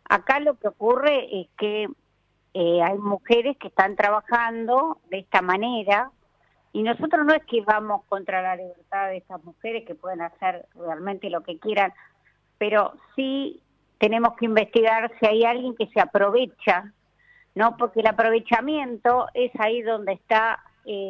Acá lo que ocurre es que hay mujeres que están trabajando de esta manera y nosotros no es que vamos contra la libertad de estas mujeres que pueden hacer realmente lo que quieran, pero sí tenemos que investigar si hay alguien que se aprovecha, ¿no? Porque el aprovechamiento es ahí donde está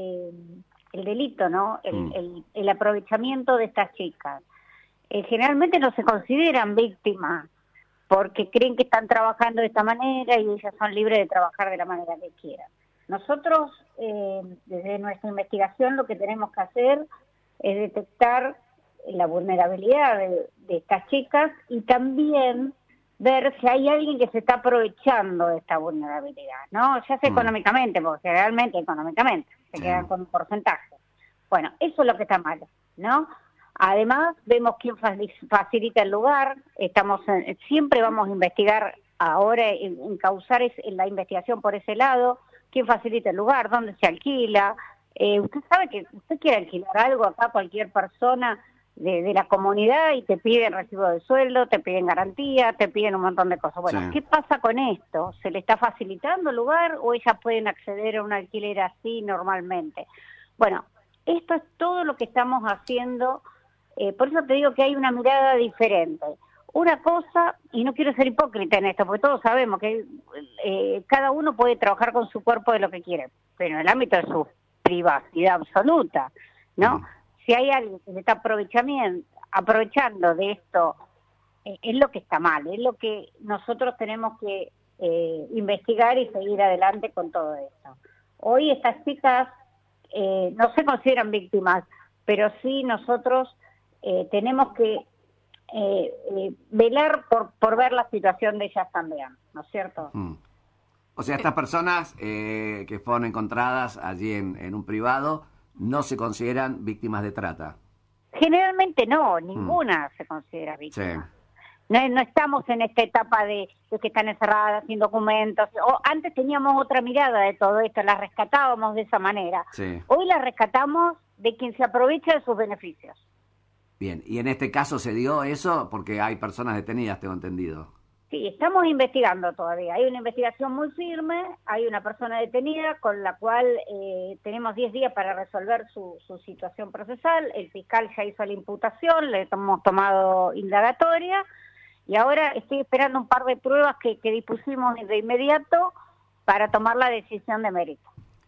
el delito, ¿no? El aprovechamiento de estas chicas. Generalmente no se consideran víctimas porque creen que están trabajando de esta manera y ellas son libres de trabajar de la manera que quieran. Nosotros, desde nuestra investigación, lo que tenemos que hacer es detectar la vulnerabilidad de estas chicas y también ver si hay alguien que se está aprovechando de esta vulnerabilidad, ¿no? Ya sea económicamente, porque generalmente económicamente se quedan con un porcentaje. Bueno, eso es lo que está mal, ¿no? Además, vemos quién facilita el lugar, siempre vamos a investigar ahora, encauzar la investigación por ese lado, quién facilita el lugar, dónde se alquila. Usted sabe que usted quiere alquilar algo acá, cualquier persona de la comunidad y te piden recibo de sueldo, te piden garantía, te piden un montón de cosas. Bueno, ¿qué pasa con esto? ¿Se le está facilitando el lugar o ellas pueden acceder a un alquiler así normalmente? Bueno, esto es todo lo que estamos haciendo, por eso te digo que hay una mirada diferente. Una cosa, y no quiero ser hipócrita en esto, porque todos sabemos que cada uno puede trabajar con su cuerpo de lo que quiere, pero en el ámbito de su privacidad absoluta, ¿no? Si hay alguien que se está aprovechando de esto, es lo que está mal, es lo que nosotros tenemos que investigar y seguir adelante con todo esto. Hoy estas chicas no se consideran víctimas, pero sí nosotros tenemos que velar por ver la situación de ellas también, ¿no es cierto? O sea, estas personas que fueron encontradas allí en un privado no se consideran víctimas de trata. Generalmente no, ninguna se considera víctima. Sí. No estamos en esta etapa de que están encerradas sin documentos. Antes teníamos otra mirada de todo esto, las rescatábamos de esa manera. Sí. Hoy las rescatamos de quien se aprovecha de sus beneficios. Bien, y en este caso se dio eso porque hay personas detenidas, tengo entendido. Sí, estamos investigando todavía. Hay una investigación muy firme, hay una persona detenida con la cual tenemos 10 días para resolver su situación procesal. El fiscal ya hizo la imputación, le hemos tomado indagatoria y ahora estoy esperando un par de pruebas que dispusimos de inmediato para tomar la decisión de mérito.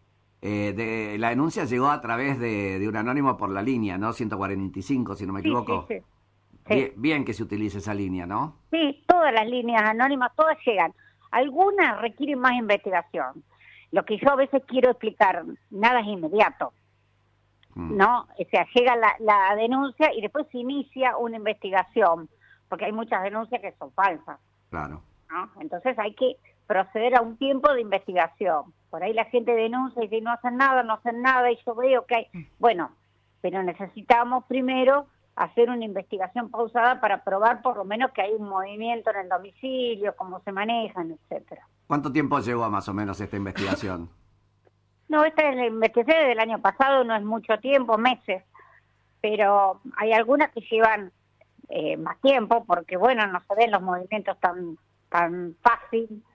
La denuncia llegó a través de un anónimo por la línea, ¿no? 145, si no me equivoco. Sí. Bien que se utilice esa línea, ¿no? Sí, todas las líneas anónimas, todas llegan. Algunas requieren más investigación. Lo que yo a veces quiero explicar, nada es inmediato, ¿no? O sea, llega la denuncia y después se inicia una investigación, porque hay muchas denuncias que son falsas. Claro. ¿No? Entonces hay que proceder a un tiempo de investigación. Por ahí la gente denuncia y dice no hacen nada, y yo veo que hay... Bueno, pero necesitamos primero hacer una investigación pausada para probar por lo menos que hay un movimiento en el domicilio, cómo se manejan, etcétera. ¿Cuánto tiempo llevó más o menos esta investigación? No, esta es la investigación del año pasado, no es mucho tiempo, meses, pero hay algunas que llevan más tiempo porque, bueno, no se ven los movimientos tan fácil,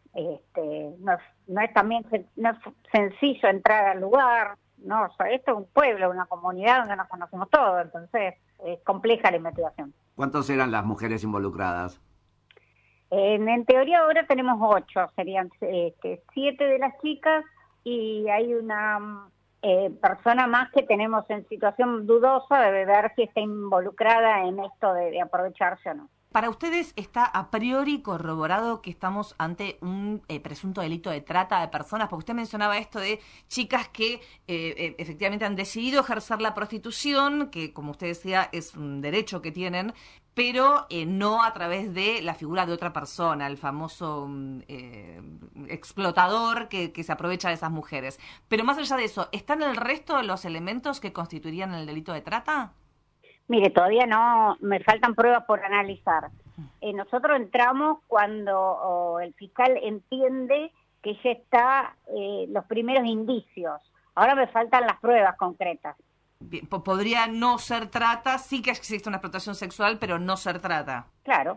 no es sencillo entrar al lugar, no, o sea, esto es un pueblo, una comunidad donde nos conocemos todos, entonces es compleja la investigación. ¿Cuántas eran las mujeres involucradas? En teoría ahora tenemos 8, serían 7 de las chicas y hay una persona más que tenemos en situación dudosa de ver si está involucrada en esto de aprovecharse o no. ¿Para ustedes está a priori corroborado que estamos ante un presunto delito de trata de personas? Porque usted mencionaba esto de chicas que efectivamente han decidido ejercer la prostitución, que como usted decía es un derecho que tienen, pero no a través de la figura de otra persona, el famoso explotador que se aprovecha de esas mujeres. Pero más allá de eso, ¿están el resto de los elementos que constituirían el delito de trata? Mire, todavía no, me faltan pruebas por analizar. Nosotros entramos cuando el fiscal entiende que ya está los primeros indicios. Ahora me faltan las pruebas concretas. Bien, podría no ser trata, sí que existe una explotación sexual, pero no ser trata. Claro.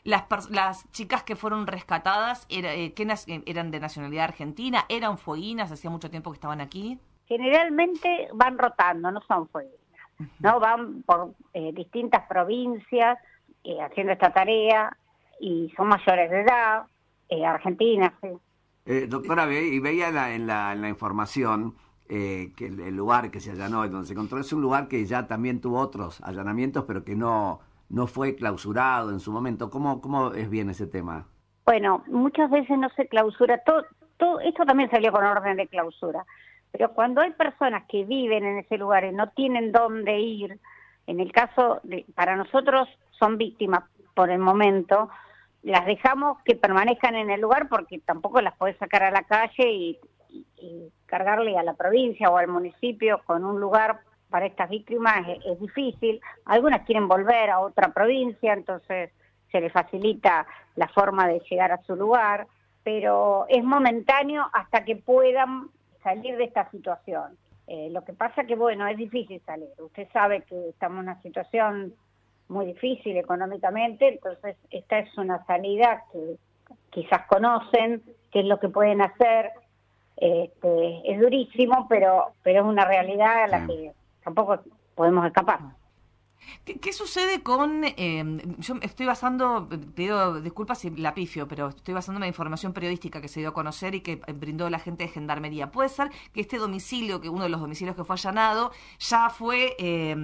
las chicas que fueron rescatadas, eran de nacionalidad argentina? ¿Eran fueguinas? ¿Hacía mucho tiempo que estaban aquí? Generalmente van rotando, no son fueguinas, ¿no? Van por distintas provincias haciendo esta tarea y son mayores de edad, argentinas, sí. Doctora, y veía en la información que el lugar que se allanó y donde se encontró es un lugar que ya también tuvo otros allanamientos, pero que no fue clausurado en su momento. ¿Cómo es bien ese tema? Bueno, muchas veces no se clausura, todo esto también salió con orden de clausura, pero cuando hay personas que viven en ese lugar y no tienen dónde ir, en el caso para nosotros son víctimas por el momento, las dejamos que permanezcan en el lugar porque tampoco las podés sacar a la calle y cargarle a la provincia o al municipio con un lugar para estas víctimas es difícil. Algunas quieren volver a otra provincia, entonces se les facilita la forma de llegar a su lugar, pero es momentáneo hasta que puedan salir de esta situación. Lo que pasa que, bueno, es difícil salir. Usted sabe que estamos en una situación muy difícil económicamente, entonces esta es una salida que quizás conocen, qué es lo que pueden hacer. Es durísimo, pero es una realidad a la que tampoco podemos escapar. ¿Qué sucede con...? Yo estoy basando, pido disculpas si la pifio, pero estoy basando una información periodística que se dio a conocer y que brindó la gente de Gendarmería. ¿Puede ser que este domicilio, que uno de los domicilios que fue allanado, ya fue...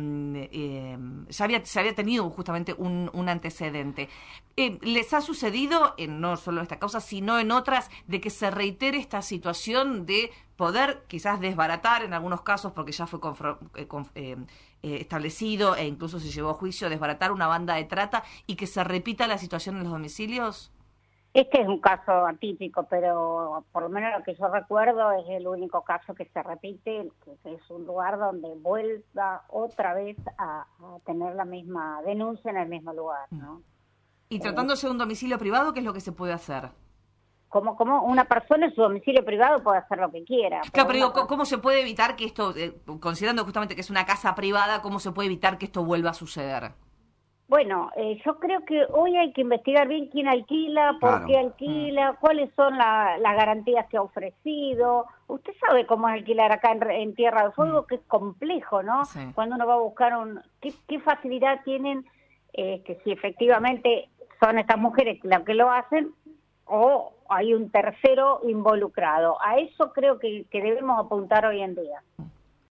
se había tenido justamente un antecedente? ¿Les ha sucedido, no solo en esta causa, sino en otras, de que se reitere esta situación de poder quizás desbaratar en algunos casos, porque ya fue establecido e incluso se llevó a juicio, desbaratar una banda de trata y que se repita la situación en los domicilios? Este es un caso atípico, pero por lo menos lo que yo recuerdo es el único caso que se repite, que es un lugar donde vuelva otra vez a tener la misma denuncia en el mismo lugar, ¿no? Y tratándose de un domicilio privado, ¿qué es lo que se puede hacer? Como una persona en su domicilio privado puede hacer lo que quiera. Claro, pero digo, ¿cómo se puede evitar que esto, considerando justamente que es una casa privada, cómo se puede evitar que esto vuelva a suceder? Bueno, yo creo que hoy hay que investigar bien quién alquila, por qué alquila, cuáles son las garantías que ha ofrecido. Usted sabe cómo es alquilar acá en Tierra del Fuego, que es complejo, ¿no? Sí. Cuando uno va a buscar ¿qué facilidad tienen, que si efectivamente son estas mujeres las que lo hacen, o hay un tercero involucrado. A eso creo que debemos apuntar hoy en día.